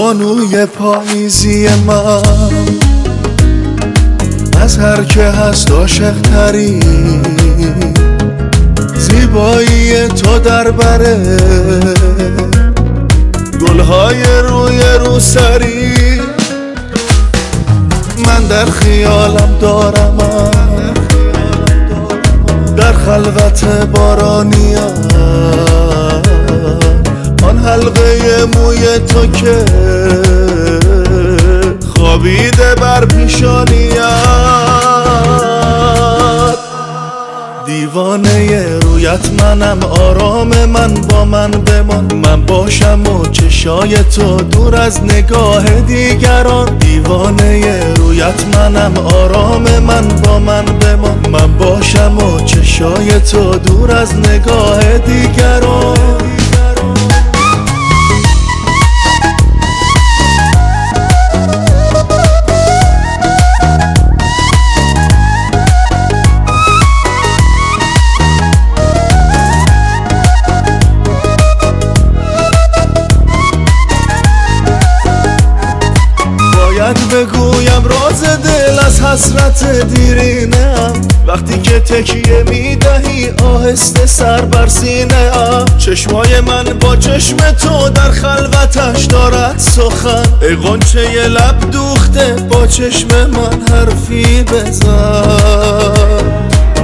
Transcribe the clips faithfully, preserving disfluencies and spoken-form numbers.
بانوی پاییزی من، از هر که هست عاشق تری، زیبایی تو در بره گلهای روی روسری. من در خیالم دارم در خلوت بارانیم آن حلقه موی تو که خوابیده بر پیشانیم. دیوانه رویت منم، آرام من با من بمان، من باشم و چشای تو دور از نگاه دیگران. دیوانه رویت منم، آرام من با من بمان، من باشم و چشای تو دور از نگاه دیگران. بگویم راز دل از حسرت دیرینم، وقتی که تکیه میدهی آهسته سر بر سینه ام. چشمای من با چشم تو در خلوتش دارد سخن، ای غنچه لب دوخته با چشم من حرفی بزن.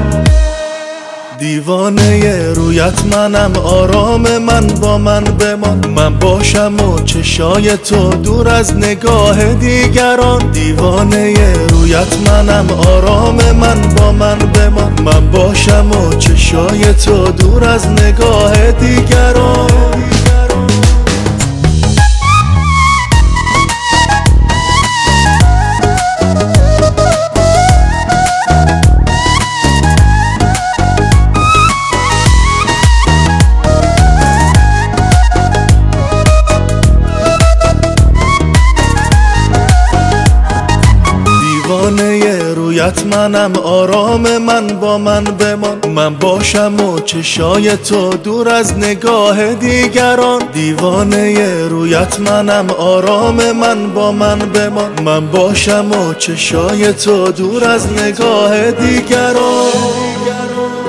دیوانه رویت منم، آرام من با من بمان، من باشم و چشای تو دور از نگاه دیگران. دیوانه رویت منم، آرام من با من بمان، من باشم و چشای تو دور از نگاه دیگران. رویت منم، آرام من با من بمان، من باشم و چشای تو دور از نگاه دیگران. دیوانه رویت منم، آرام من با من بمان، من باشم و چشای تو دور از نگاه دیگران.